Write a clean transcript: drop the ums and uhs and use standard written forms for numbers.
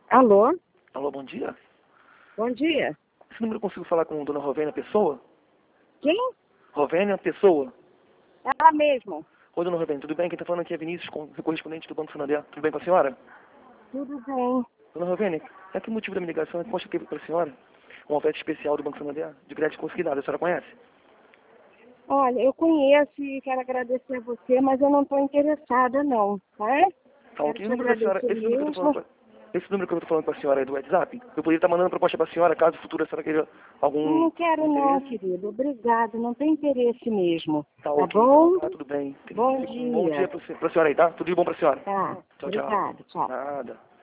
Alô? Alô, bom dia. Bom dia. Esse número eu consigo falar com Dona Rovênia Pessoa? Quem? Rovênia Pessoa? Ela mesmo. Oi, Dona Rovênia, tudo bem? Quem está falando aqui é Vinícius, correspondente do Banco Santander. Tudo bem com a senhora? Tudo bem. Dona Rovênia, é que o motivo da minha ligação é que consta aqui para a senhora uma oferta especial do Banco Santander de crédito consignado. A senhora conhece? Olha, eu conheço e quero agradecer a você, mas eu não estou interessada não, tá? Tá, Quero ok. O te número da senhora, agradecer mesmo. esse número que eu estou falando com a senhora é do WhatsApp, eu poderia estar mandando proposta para a senhora, caso no futuro a senhora queira algum Não quero não, interesse. querido. Obrigado, não tem interesse mesmo. Tá, Tá ok. bom? Tá, tudo bem. Bom Um bom dia dia. para a senhora aí, tá? Tudo de bom para a senhora. Tá, Tchau, tchau. obrigado, tchau. Nada.